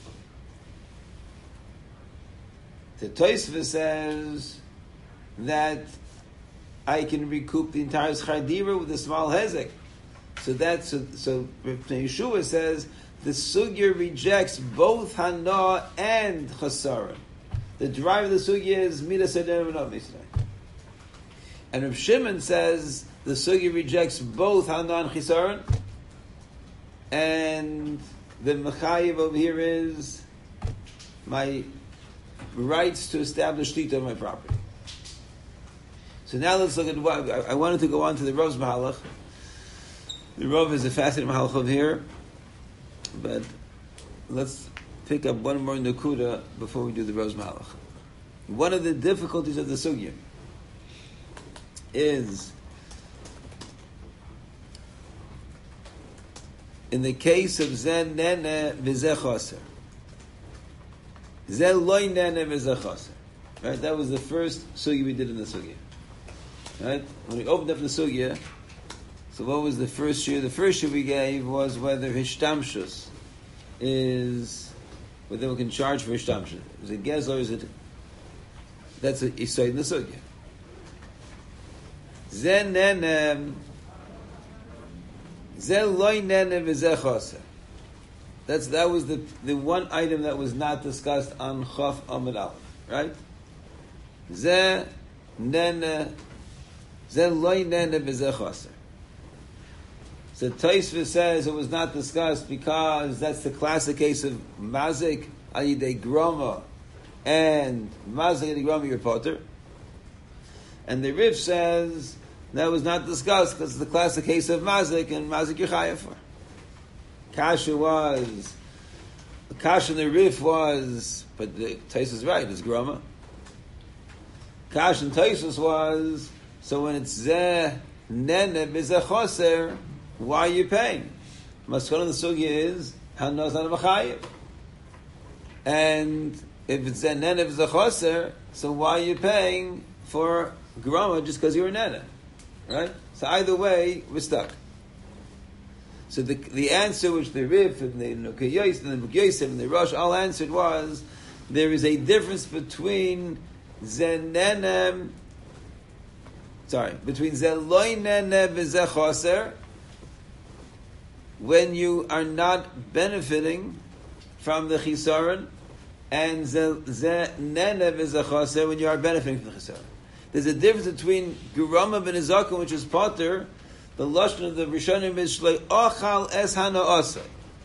The Tosfos says that I can recoup the entire schadira with a small hezek. So that's so. So Yeshua says the sugya rejects both hana and chasaron. The drive of the sugya is midas adem and misnai. And Rav Shimon says the sugya rejects both hana and chasaron, and the mechayiv over here is my rights to establish shlita on my property. So now let's look at what I wanted to go on to the Rav's Mahalach. The Rav is a fascinating Mahalach over here, but let's pick up one more Nakuda before we do the Rav's Mahalach. One of the difficulties of the sugya is in the case of Zen Nene V'zeh Chaser. Zen Loi Nene V'zeh Chaser. Right? That was the first sugya we did in the sugya. Right? When we opened up the sugya, so what was the first year? The first year we gave was whether Hishtamshus is, whether we can charge for Hishtamshus. Is it Gez or is it, that's a Yisrael in the sugya. Zen Nenem, Zen Loi Nenem V'zeh Chaser. That's, that was the, the one item that was not discussed on Chaf Amud Aleph. Right? Zen Nene, Zen Loi Nene V'zeh Chaser. So Tosfos says it was not discussed because that's the classic case of mazik al yidei grama, and mazik al yidei grama your potter. And the Rif says that was not discussed because it's the classic case of mazik, and mazik you're chayav for. Kasha was, the Kasha in the Rif was, but the Taisus is right, it's grama. Kasha in Taisus was, so when it's zeh nene b'zeh choser, why are you paying? Maskon of the sugya is hanaz not a chayav. And if it's a nene, if it's a choser, so why are you paying for grama just because you're a nene? Right? So either way, we're stuck. So the the answer which the Rif and the Nukayos and the Mukayosef and the Rosh all answered was, there is a difference between zenenem, sorry, between zeloi nene v'zeh choser, when you are not benefiting from the chisaron, and ze nene v'zeh choser when you are benefiting from the chisaron. There's a difference between Gurama ben Izakim, which is Potter, the Lashon of the Rishonim is Shlei Ochal Es Hana Osai.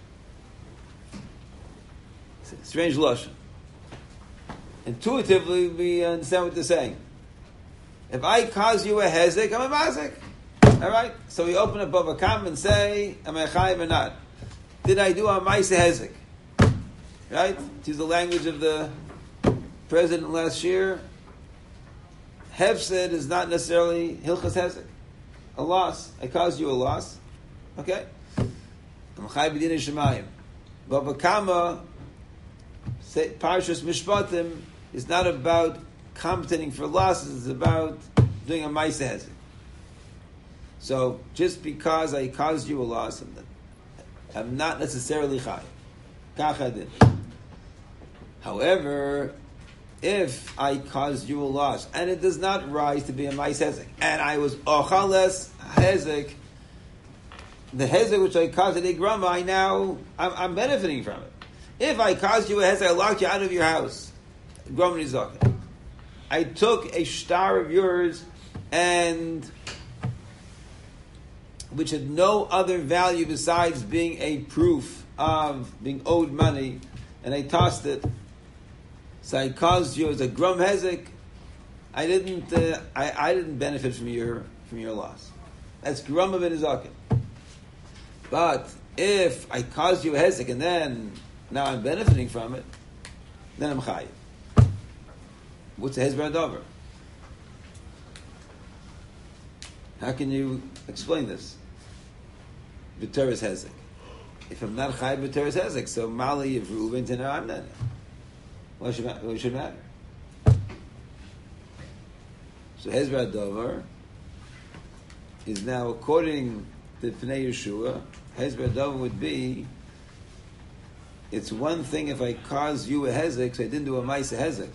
Strange Lashon. Intuitively, we understand what they're saying. If I cause you a hezek, I'm a mazik. Alright? So we open up Bava Kam and say, am I chayiv or not? Did I do a maise hezek? Right? To use the language of the president last year, Hefsed is not necessarily Hilchas Hezek. A loss. I caused you a loss. Okay? I'm Chai B'dinei Shemayim. Bava Kama, Parshas Mishpatim, is not about compensating for losses, it's about doing a Maisa Hezek. So, just because I caused you a loss, I'm not necessarily Chai. Kachadin. However, if I caused you a loss, and it does not rise to be a mais hezek, and I was ochales hezek, the hezek which I caused at Igrama, I now, I'm, I'm benefiting from it. If I caused you a hezek, I locked you out of your house, Grama Nizaka. I took a star of yours, and which had no other value besides being a proof of being owed money, and I tossed it. So I caused you as a grum hezek. I didn't. Uh, I, I didn't benefit from your from your loss. That's grum ben izakim. But if I caused you a hezek and then now I'm benefiting from it, then I'm chayiv. What's a hezber adover? How can you explain this? V'teres hezek. If I'm not chayiv v'teres hezek, so mali of Reuven to now I'm not. What should, what should matter? So Hezbollah Dover is now, according to Pnei Yeshua, Hezbollah Dover would be, it's one thing if I cause you a hezek, so I didn't do a maisa hezek.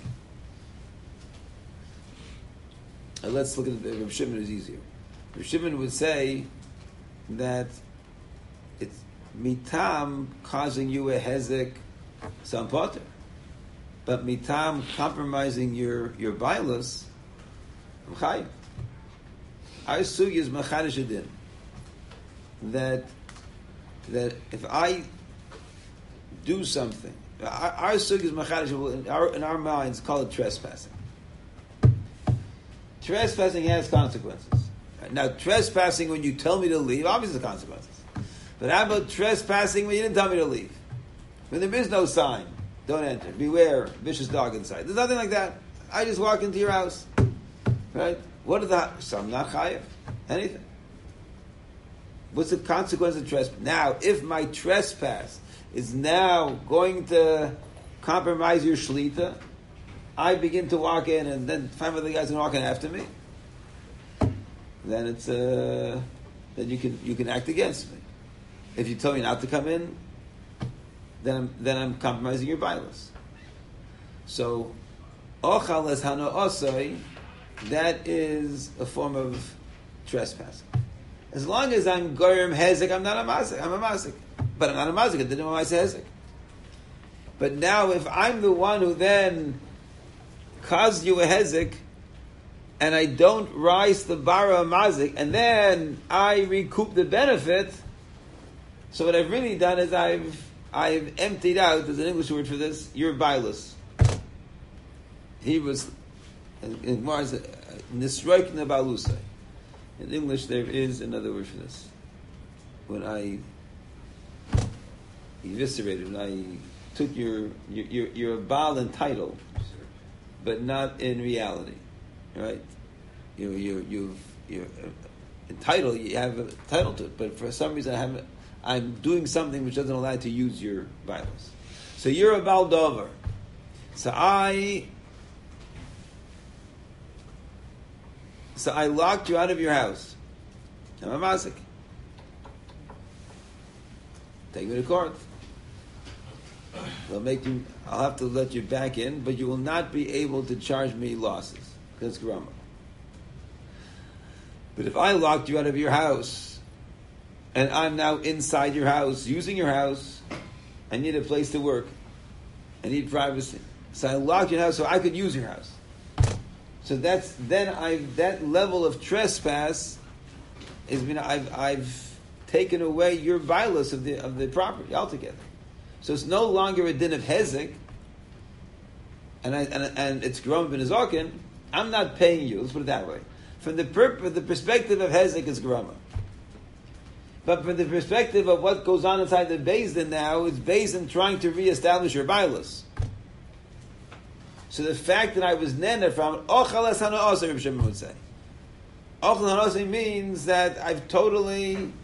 Uh, let's look at the Rav Shimon is easier. Rav Shimon would say that it's mitam causing you a hezek, some potter. But mitam compromising your your bailus, I'm chayiv. Our sugi is machadish adin. That that if I do something, our, our sugi is machadish in our in our minds call it trespassing. Trespassing has consequences. Now trespassing when you tell me to leave, obviously the consequences. But how about trespassing when you didn't tell me to leave? When there is no sign. Don't enter. Beware, vicious dog inside. There's nothing like that. I just walk into your house. Right? What are the... So I'm not chayiv. Anything. What's the consequence of trespass? Now, if my trespass is now going to compromise your shlita, I begin to walk in and then five other guys are walking after me, then it's uh, then you can you can act against me. If you tell me not to come in, then I'm, then I'm compromising your violence. So, ochal es hano osai, that is a form of trespassing. As long as I'm goyim hezek, I'm not a mazik. I'm a mazik, but I'm not a mazik. I didn't know my hezek. But now, if I'm the one who then caused you a hezek, and I don't rise the bara mazik, and then I recoup the benefit, so what I've really done is I've I've emptied out, there's an English word for this, your bilus. He was in, in Mars, nisroikna balusai. In English, there is another word for this. When I eviscerated, when I took your, your, your, your Baal in title, but not in reality, right? You, you, you've, you're entitled, you have a title to it, but for some reason I haven't, I'm doing something which doesn't allow you to use your violence. So you're a Baal Dover. So I, so I locked you out of your house. I'm a mazik. Take me to court. They'll make you. I'll have to let you back in, but you will not be able to charge me losses because it's grama. But if I locked you out of your house, and I'm now inside your house, using your house, I need a place to work. I need privacy. So I locked your house so I could use your house. So that's then I that level of trespass is been I've I've taken away your violence of the of the property altogether. So it's no longer a din of hezek, and I, and and it's grown ben azokin. I'm not paying you. Let's put it that way. From the per, the perspective of hezek, it's grama. But from the perspective of what goes on inside the Beis Din now, it's Beis Din trying to reestablish your violence. So the fact that I was nena from ochal es hanaosei, Reb Shimon would say. Ochal hanaosei means that I've totally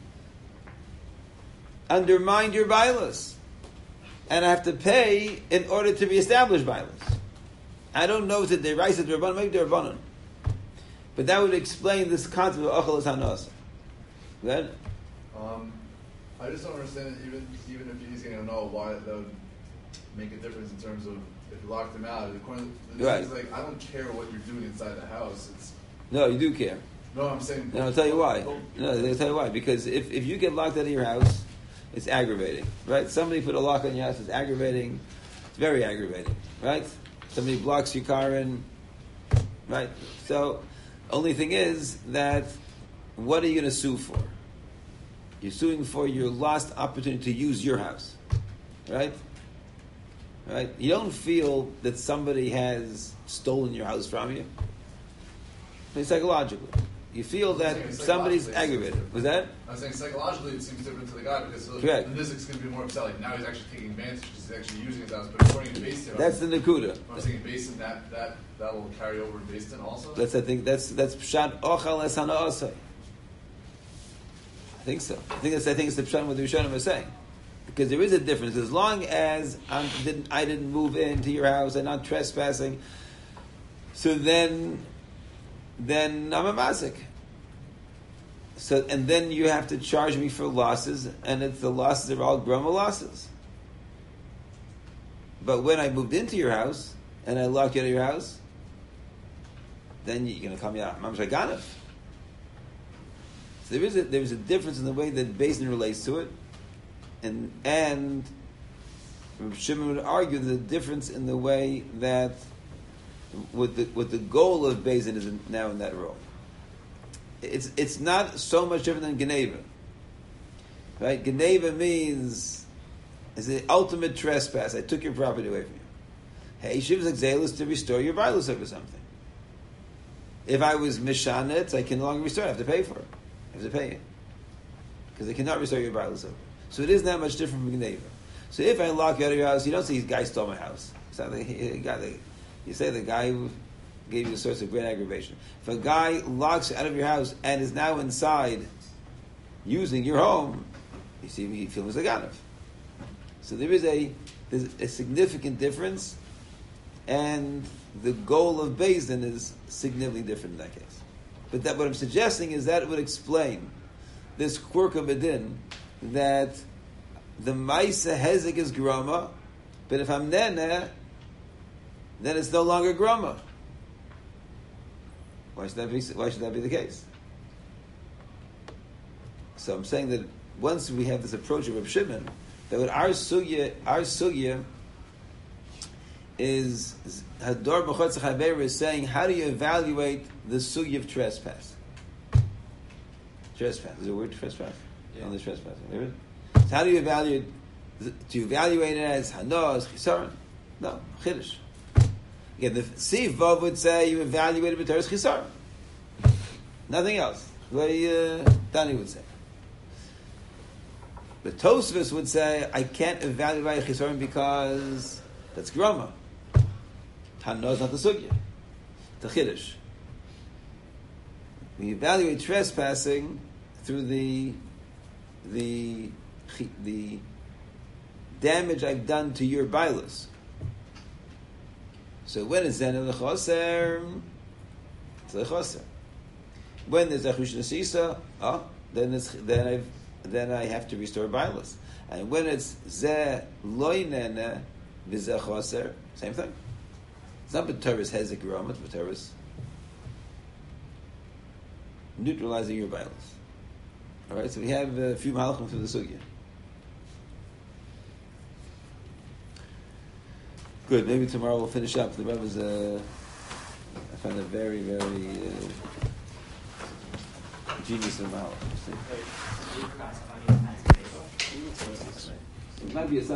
undermined your violence. And I have to pay in order to reestablish violence. I don't know if it's the Deraisa D'Rabbanan, maybe D'Rabbanan. But that would explain this concept of Ochel Hanos. Good? Um, I just don't understand it, even even if he's going to know why that would make a difference in terms of if you locked him out. According to, right. It's like, I don't care what you're doing inside the house. It's No, you do care. No, I'm saying... No, I'll tell you why. No, I'll tell you why. Because if, if you get locked out of your house, it's aggravating, right? Somebody put a lock on your house, it's aggravating. It's very aggravating, right? Somebody blocks your car in, right? So, only thing is that what are you going to sue for? You're suing for your lost opportunity to use your house, right? Right? You don't feel that somebody has stolen your house from you. It's psychological. You feel that somebody's aggravated. Was that? I was saying psychologically it seems different to the guy because the Nizik's going to be more upset. Like now he's actually taking advantage because he's actually using his house. But according to Basin, that's the Nakuda. I'm saying Basin that that that will carry over in Basin also. That's I think that's that's pshat ochal es hanaosei. I think so. I think that's I think it's the pshat what the Rishonim are saying because there is a difference. As long as I didn't I didn't move into your house, I'm not trespassing. So then. Then I'm a mazik. So and then you have to charge me for losses, and it's the losses are all groma losses. But when I moved into your house and I locked you out of your house, then you're going to call me out. Mam Shaganav. So there is a there is a difference in the way that Basin relates to it, and and Shimon would argue the difference in the way that. What the what the goal of Beis Din is in, now in that role. It's it's not so much different than Geneva, right? Geneva means is the ultimate trespass. I took your property away from you. Hey, Shiv Zagzel is to restore your violence over something. If I was mishanet, I can no longer restore it. I have to pay for it. I have to pay it because I cannot restore your violence over. So it is not much different from Geneva. So if I lock you out of your house, you don't say, "This guy stole my house." It's not like he got the. You say the guy who gave you a source of great aggravation. If a guy locks you out of your house and is now inside using your home, you see he feels like Ganav. So there is a there's a significant difference, and the goal of Beis Din is significantly different in that case. But that what I'm suggesting is that it would explain this quirk of a din that the Maisa Hezek is Groma, but if I'm Nene, then it's no longer grama. Why should that be? Why should that be the case? So I'm saying that once we have this approach of Reb Shimon, that what our sugya, our sugya is Hador B'Chotz Chaver is saying, how do you evaluate the sugya of trespass? Trespass is there a word trespass? Yeah. On the trespass, there is. So how do you evaluate? Do you evaluate it as Hanos Chisaron? No, Chiddush. Again, the Sif Vav would say you evaluated b'teres chisar. Nothing else. The way uh, Dani would say. The Tosfos would say, I can't evaluate chisarim because that's grama. Tana is not the sugya. The chiddush. We evaluate trespassing through the the the damage I've done to your bailus. So when it's then in the choser, it's the choser. When there's a chush nesisa, oh, then it's then I've then I have to restore bailus. And when it's ze loinene v'ze choser, same thing. It's not b'teres hezek ram, it's b'teres neutralizing your bailus. All right, so we have a few malachim for the sugya. Good. Maybe tomorrow we'll finish up. The Rebbe was uh, I found a very, very uh, genius in malachim. It might be a